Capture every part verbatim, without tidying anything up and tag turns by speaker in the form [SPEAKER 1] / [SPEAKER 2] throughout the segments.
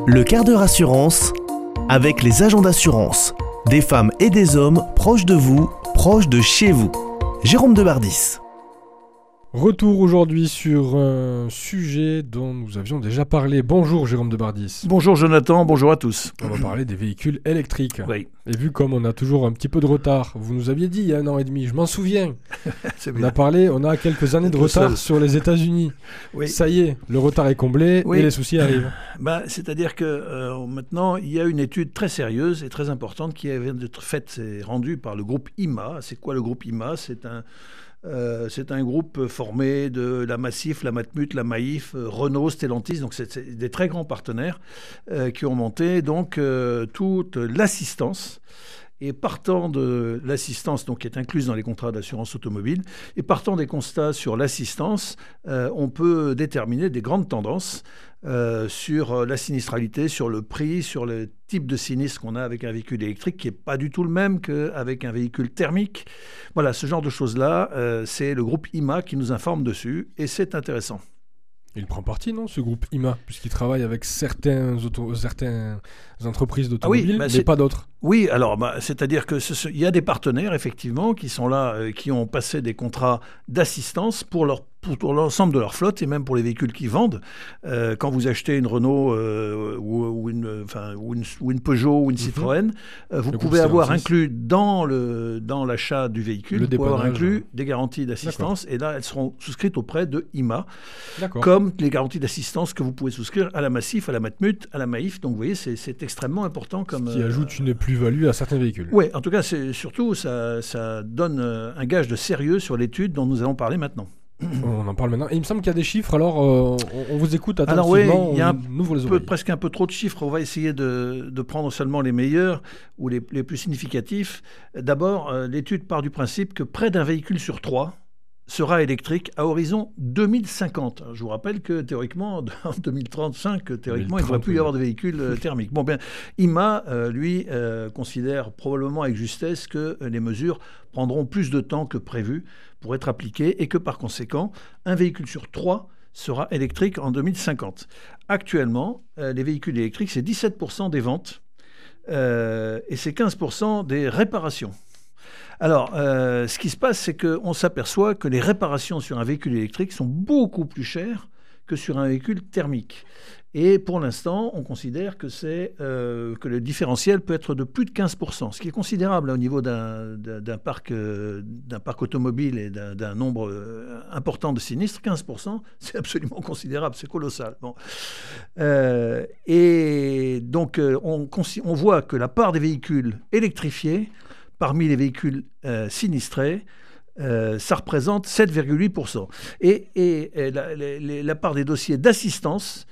[SPEAKER 1] Le quart d'heure assurance avec les agents d'assurance. Des femmes et des hommes proches de vous, proches de chez vous. Jérôme Debardis.
[SPEAKER 2] Retour aujourd'hui sur un sujet dont nous avions déjà parlé. Bonjour Jérôme Debardis.
[SPEAKER 3] Bonjour Jonathan, bonjour à tous.
[SPEAKER 2] On va parler des véhicules électriques.
[SPEAKER 3] Oui.
[SPEAKER 2] Et vu comme on a toujours un petit peu de retard, vous nous aviez dit il y a un an et demi, je m'en souviens.
[SPEAKER 3] C'est
[SPEAKER 2] On
[SPEAKER 3] bien.
[SPEAKER 2] a parlé, on a quelques années de
[SPEAKER 3] Tout
[SPEAKER 2] retard
[SPEAKER 3] seul.
[SPEAKER 2] sur les États-Unis.
[SPEAKER 3] Oui.
[SPEAKER 2] Ça y est, le retard est comblé
[SPEAKER 3] Oui.
[SPEAKER 2] et les soucis arrivent.
[SPEAKER 3] Bah, c'est-à-dire que euh, maintenant, il y a une étude très sérieuse et très importante qui vient d'être faite, c'est rendue par le groupe I M A. C'est quoi le groupe I M A ? C'est un Euh, c'est un groupe formé de la Massif, la Matmut, la Maïf, euh, Renault, Stellantis, donc c'est, c'est des très grands partenaires euh, qui ont monté donc euh, toute l'assistance. Et partant de l'assistance, donc qui est incluse dans les contrats d'assurance automobile, et partant des constats sur l'assistance, euh, on peut déterminer des grandes tendances euh, sur la sinistralité, sur le prix, sur le type de sinistre qu'on a avec un véhicule électrique qui n'est pas du tout le même qu'avec un véhicule thermique. Voilà, ce genre de choses-là, euh, c'est le groupe I M A qui nous informe dessus, et c'est intéressant.
[SPEAKER 2] Il prend parti, non, ce groupe I M A, puisqu'il travaille avec certains auto- certaines entreprises d'automobile,
[SPEAKER 3] Ah oui, bah
[SPEAKER 2] mais
[SPEAKER 3] c'est-
[SPEAKER 2] pas d'autres.
[SPEAKER 3] Oui, alors, bah, c'est-à-dire que ce- ce- il y a des partenaires, effectivement, qui sont là, euh, qui ont passé des contrats d'assistance pour, leur, pour, pour l'ensemble de leur flotte et même pour les véhicules qu'ils vendent. Euh, quand vous achetez une Renault euh, ou, ou, une, enfin, ou, une, ou une Peugeot ou une Citroën, euh, vous
[SPEAKER 2] Le groupe
[SPEAKER 3] pouvez avoir
[SPEAKER 2] Stellantis.
[SPEAKER 3] inclus dans, le, dans l'achat du véhicule,
[SPEAKER 2] Le
[SPEAKER 3] vous pouvez avoir
[SPEAKER 2] dépannage,
[SPEAKER 3] inclus
[SPEAKER 2] ouais.
[SPEAKER 3] des garanties d'assistance. Et là, elles seront souscrites auprès de I M A,
[SPEAKER 2] D'accord.
[SPEAKER 3] comme les garanties d'assistance que vous pouvez souscrire à la Massif, à la Matmut, à la Maïf. Donc, vous voyez, c'est, c'est extrêmement important comme...
[SPEAKER 2] Ce qui
[SPEAKER 3] euh,
[SPEAKER 2] ajoute une plus-value à certains véhicules.
[SPEAKER 3] Oui, en tout cas, c'est, surtout, ça, ça donne euh, un gage de sérieux sur l'étude dont nous allons parler maintenant.
[SPEAKER 2] On en parle maintenant. Et il me semble qu'il y a des chiffres, alors euh, on, on vous écoute
[SPEAKER 3] Alors oui,
[SPEAKER 2] attentivement,
[SPEAKER 3] il y a un
[SPEAKER 2] on ouvre les
[SPEAKER 3] peu,
[SPEAKER 2] oreilles.
[SPEAKER 3] presque un peu trop de chiffres. On va essayer de, de prendre seulement les meilleurs ou les, les plus significatifs. D'abord, euh, l'étude part du principe que près d'un véhicule sur trois sera électrique à horizon deux mille cinquante. Je vous rappelle que théoriquement, en deux mille trente-cinq, théoriquement, il ne devrait plus y avoir de véhicules euh, thermiques. Bon, bien, I M A, euh, lui, euh, considère probablement avec justesse que euh, les mesures prendront plus de temps que prévu pour être appliquées et que par conséquent, un véhicule sur trois sera électrique en deux mille cinquante. Actuellement, euh, les véhicules électriques, c'est dix-sept pour cent des ventes euh, et c'est quinze pour cent des réparations. Alors, euh, ce qui se passe, c'est qu'on s'aperçoit que les réparations sur un véhicule électrique sont beaucoup plus chères que sur un véhicule thermique. Et pour l'instant, on considère que, c'est, euh, que le différentiel peut être de plus de quinze pour cent, ce qui est considérable là, au niveau d'un, d'un, d'un, parc, euh, d'un parc automobile et d'un, d'un nombre euh, important de sinistres. quinze pour cent, c'est absolument considérable, c'est colossal. Bon. Euh, et donc, euh, on, on voit que la part des véhicules électrifiés parmi les véhicules euh, sinistrés, euh, ça représente sept virgule huit pour cent. Et, et, et la, la, la part des dossiers d'assistance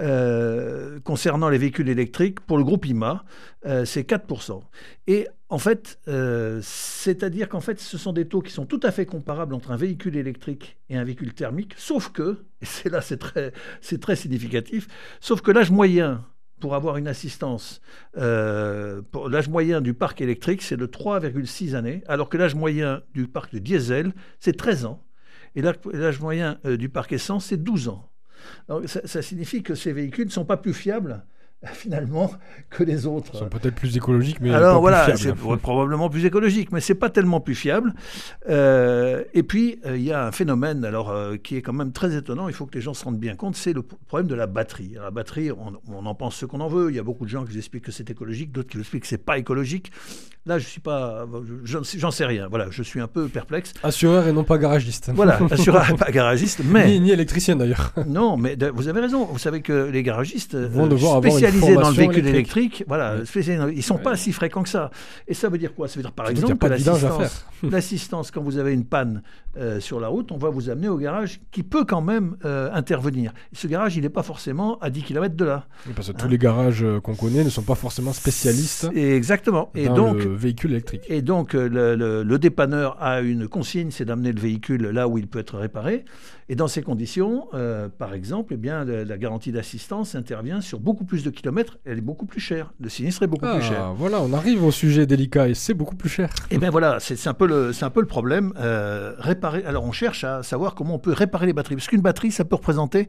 [SPEAKER 3] euh, concernant les véhicules électriques, pour le groupe I M A, euh, c'est quatre pour cent. Et en fait, euh, c'est-à-dire qu'en fait, ce sont des taux qui sont tout à fait comparables entre un véhicule électrique et un véhicule thermique, sauf que, et c'est là c'est très, c'est très significatif, sauf que l'âge moyen pour avoir une assistance, euh, pour l'âge moyen du parc électrique, c'est de trois virgule six années, alors que l'âge moyen du parc de diesel, c'est treize ans. Et l'âge, l'âge moyen euh, du parc essence, c'est douze ans. Alors, ça, ça signifie que ces véhicules ne sont pas plus fiables, finalement, que les autres.
[SPEAKER 2] Ils sont peut-être plus écologiques, mais
[SPEAKER 3] Alors
[SPEAKER 2] pas
[SPEAKER 3] voilà,
[SPEAKER 2] plus
[SPEAKER 3] c'est
[SPEAKER 2] fiables.
[SPEAKER 3] probablement plus écologique, mais c'est pas tellement plus fiable. Euh, et puis il euh, y a un phénomène, alors euh, qui est quand même très étonnant. Il faut que les gens se rendent bien compte, c'est le p- problème de la batterie. Alors, la batterie, on, on en pense ce qu'on en veut. Il y a beaucoup de gens qui vous expliquent que c'est écologique, d'autres qui vous expliquent que c'est pas écologique. Là, je suis pas, je, j'en sais rien. Voilà, je suis un peu perplexe.
[SPEAKER 2] Assureur et non pas garagiste.
[SPEAKER 3] Voilà, assureur, pas garagiste, mais
[SPEAKER 2] Ni, ni électricien d'ailleurs.
[SPEAKER 3] non, mais de- vous avez raison. Vous savez que les garagistes
[SPEAKER 2] Vont
[SPEAKER 3] euh,
[SPEAKER 2] devoir avoir une
[SPEAKER 3] spécialisés dans le
[SPEAKER 2] formation
[SPEAKER 3] véhicule
[SPEAKER 2] électrique.
[SPEAKER 3] électrique, voilà,
[SPEAKER 2] Ouais.
[SPEAKER 3] spécialisés dans- ils sont
[SPEAKER 2] Ouais.
[SPEAKER 3] pas si fréquents que ça. Et ça veut dire quoi ? Ça veut dire par
[SPEAKER 2] Surtout qu'il y a
[SPEAKER 3] exemple
[SPEAKER 2] pas
[SPEAKER 3] que
[SPEAKER 2] de vidange à
[SPEAKER 3] l'assistance, l'assistance, quand vous avez une panne euh, sur la route, on va vous amener au garage qui peut quand même euh, intervenir. Et ce garage, il n'est pas forcément à dix kilomètres de là.
[SPEAKER 2] Oui, parce que
[SPEAKER 3] Hein.
[SPEAKER 2] tous les garages euh, qu'on connaît ne sont pas forcément spécialistes
[SPEAKER 3] Et exactement. Et
[SPEAKER 2] dans
[SPEAKER 3] donc,
[SPEAKER 2] le véhicule électrique.
[SPEAKER 3] Et donc, euh, le, le- le dépanneur a une consigne, c'est d'amener le véhicule là où il peut être réparé. Et dans ces conditions, euh, par exemple, eh bien, la, la garantie d'assistance intervient sur beaucoup plus de kilomètres. Elle est beaucoup plus chère. Le sinistre est beaucoup plus cher.
[SPEAKER 2] Ah, voilà, on arrive au sujet délicat et c'est beaucoup plus cher.
[SPEAKER 3] Et bien voilà, c'est, c'est, un peu le, c'est un peu le problème. Euh, réparer, alors, on cherche à savoir comment on peut réparer les batteries. Parce qu'une batterie, ça peut représenter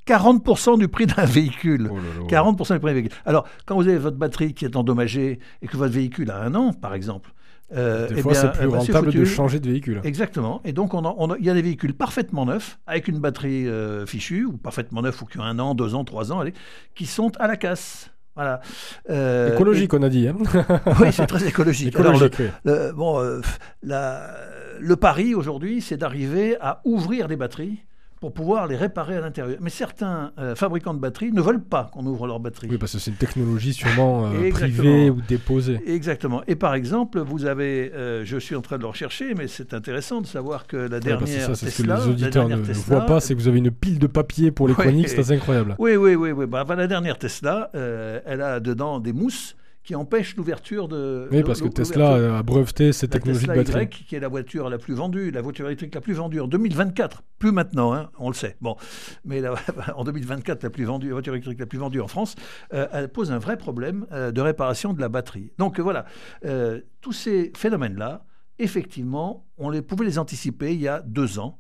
[SPEAKER 3] quarante pour cent du prix d'un véhicule.
[SPEAKER 2] Oh là là.
[SPEAKER 3] quarante pour cent du prix d'un véhicule. Alors, quand vous avez votre batterie qui est endommagée et que votre véhicule a un an, par exemple,
[SPEAKER 2] euh, des eh fois, bien, c'est plus bah, rentable c'est de changer de véhicule.
[SPEAKER 3] Exactement. Et donc, on a, on a, il y a des véhicules parfaitement neufs, avec une batterie euh, fichue, ou parfaitement neufs, ou qui ont un an, deux ans, trois ans, allez, qui sont à la casse. Voilà.
[SPEAKER 2] Euh, écologique, et... on a dit. Hein.
[SPEAKER 3] Oui, c'est très écologique.
[SPEAKER 2] écologique
[SPEAKER 3] Alors, le,
[SPEAKER 2] oui.
[SPEAKER 3] le, bon, euh, la, le pari aujourd'hui, c'est d'arriver à ouvrir des batteries pour pouvoir les réparer à l'intérieur. Mais certains euh, fabricants de batteries ne veulent pas qu'on ouvre leurs batteries.
[SPEAKER 2] Oui, parce que c'est une technologie sûrement euh, privée ou déposée.
[SPEAKER 3] Exactement. Et par exemple, vous avez, euh, je suis en train de le rechercher, mais c'est intéressant de savoir que la dernière
[SPEAKER 2] oui, ça, c'est
[SPEAKER 3] Tesla...
[SPEAKER 2] ce que les auditeurs ne
[SPEAKER 3] Tesla,
[SPEAKER 2] voient pas, c'est que vous avez une pile de papier pour les
[SPEAKER 3] oui,
[SPEAKER 2] chroniques, c'est assez incroyable.
[SPEAKER 3] Oui, oui, oui. oui. Bah, bah, la dernière Tesla, euh, elle a dedans des mousses qui empêche l'ouverture de...
[SPEAKER 2] Oui, parce que Tesla a breveté cette technologie de batterie.
[SPEAKER 3] Y, qui est la voiture la plus vendue, la voiture électrique la plus vendue en deux mille vingt-quatre. Plus maintenant, hein, on le sait. Bon, mais la, en deux mille vingt-quatre, la, plus vendue, la voiture électrique la plus vendue en France, euh, elle pose un vrai problème euh, de réparation de la batterie. Donc euh, voilà, euh, tous ces phénomènes-là, effectivement, on les, pouvait les anticiper il y a deux ans,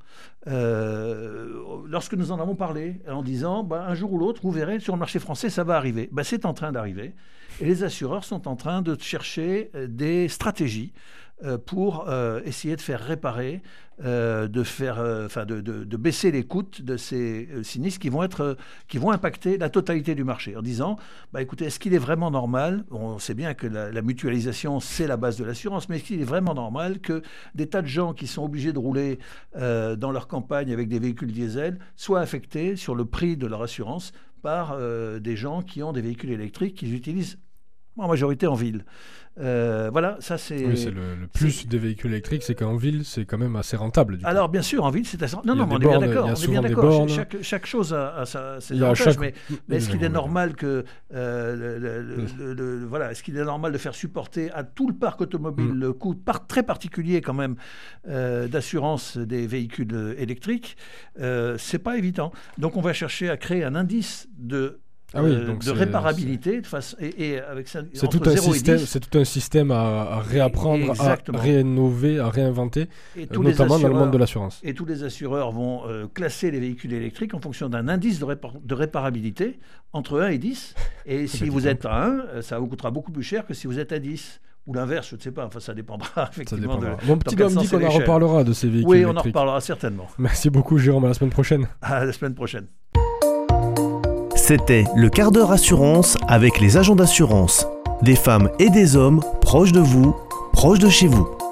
[SPEAKER 3] euh, lorsque nous en avons parlé, en disant, bah, un jour ou l'autre, vous verrez, sur le marché français, ça va arriver. Bah, c'est en train d'arriver. Et les assureurs sont en train de chercher des stratégies euh, pour euh, essayer de faire réparer, euh, de, faire, euh, de, de, de baisser les coûts de ces euh, sinistres qui vont, être, euh, qui vont impacter la totalité du marché. En disant, bah, écoutez, est-ce qu'il est vraiment normal, on sait bien que la, la mutualisation, c'est la base de l'assurance, mais est-ce qu'il est vraiment normal que des tas de gens qui sont obligés de rouler euh, dans leur campagne avec des véhicules diesel soient affectés sur le prix de leur assurance par euh, des gens qui ont des véhicules électriques qu'ils utilisent en majorité en ville. Euh, voilà, ça c'est...
[SPEAKER 2] Oui, c'est le, le plus c'est... des véhicules électriques, c'est qu'en ville, c'est quand même assez rentable. Du
[SPEAKER 3] Alors
[SPEAKER 2] coup.
[SPEAKER 3] Bien sûr, en ville, c'est assez... Non, non, mais on bornes, est bien d'accord. On est bien d'accord. Chaque, chaque chose a, a sa, ses avantages, chaque... mais, mais est-ce qu'il est normal que... Euh, le, le, oui. le, le, le, voilà, est-ce qu'il est normal de faire supporter à tout le parc automobile mm. le coût par, très particulier quand même euh, d'assurance des véhicules électriques? euh, C'est pas évident. Donc on va chercher à créer un indice de...
[SPEAKER 2] Ah oui, donc
[SPEAKER 3] de réparabilité de face, et, et avec ça,
[SPEAKER 2] c'est tout un système c'est tout un système à, à réapprendre, Exactement. à réinnover, à réinventer, et euh, notamment dans le monde de l'assurance.
[SPEAKER 3] Et tous les assureurs vont euh, classer les véhicules électriques en fonction d'un indice de, répar- de réparabilité entre un et dix, et si vous êtes à un, ça vous coûtera beaucoup plus cher que si vous êtes à dix. Ou l'inverse, je ne sais pas, enfin ça dépendra effectivement. Ça dépendra.
[SPEAKER 2] De, Mon petit homme dit qu'on en reparlera de ces véhicules
[SPEAKER 3] oui,
[SPEAKER 2] électriques.
[SPEAKER 3] Oui, on en reparlera certainement.
[SPEAKER 2] Merci beaucoup Jérôme, à la semaine prochaine.
[SPEAKER 3] À la semaine prochaine.
[SPEAKER 1] C'était le quart d'heure assurance avec les agents d'assurance. Des femmes et des hommes proches de vous, proches de chez vous.